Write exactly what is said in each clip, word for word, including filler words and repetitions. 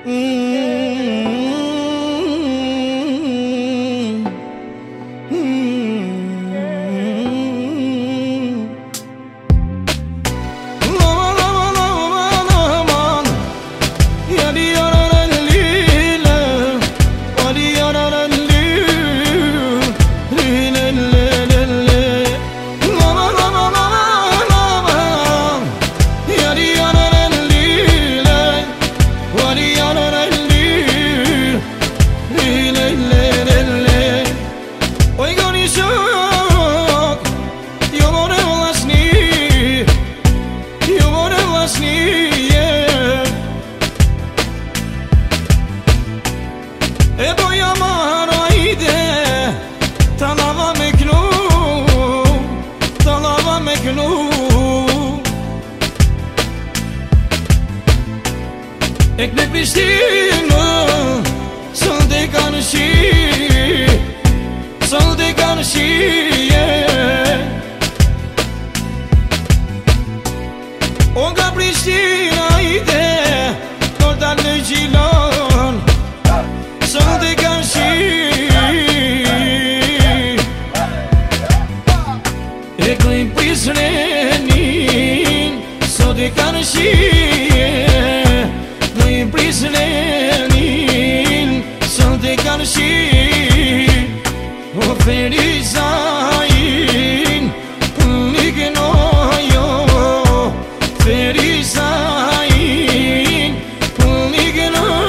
E boja mara ide Talava me knu Talava me knu Ek me Prishtinë Sëll dhe kanë shi Sëll dhe kanë shi O nga Prishtina ide Nor dal në gjilon Sëll dhe kanë shi E këllin Prishtinë Sëll dhe kanë shi Këllin Prishtinë Sëll dhe kanë shi O Ferizain Lignojo Ferizain Lignoj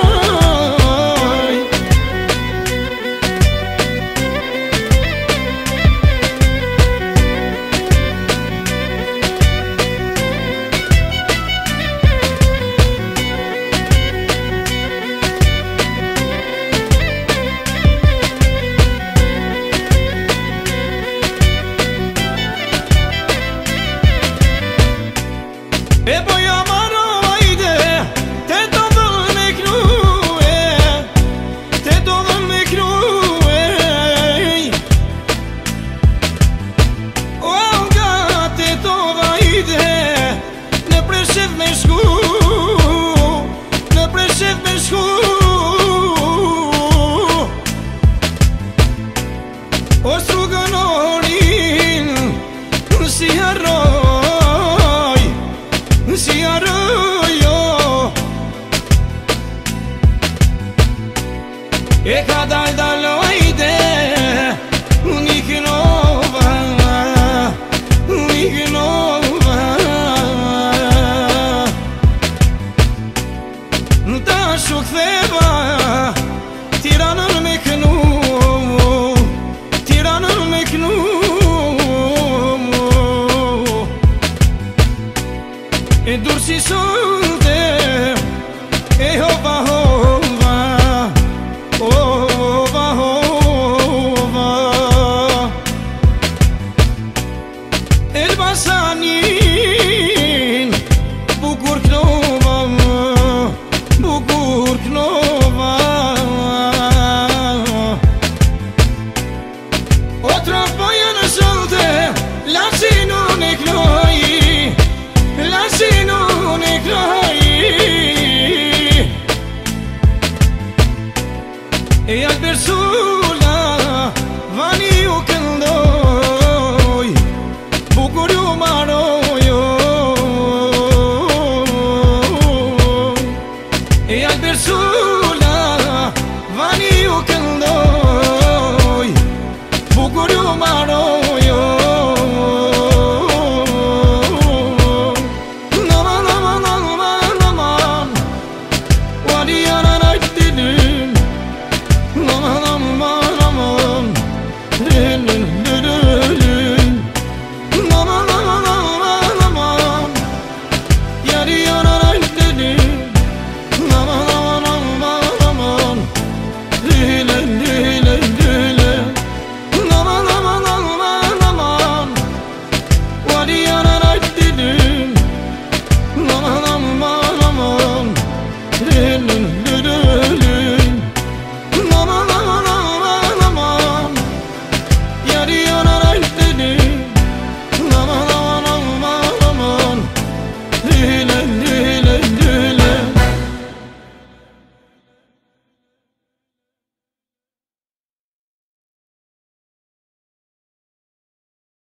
E boja mara ide Te do dhe me knue Te do dhe me knue O nga te do dhe ide Në preshev me shku Në preshev me shku O strugënorin Si harroj Si harrojo E ka dal dalojde Niknova Niknova Ta shuk theva Tiranën me kënu Tiranën me kënu E dur si sonde E hova hova Hova hova Elbasanin Bukur knova Bukur knova O trapoja në sonde Lasinon e knoji Lasinon e knoji E al perso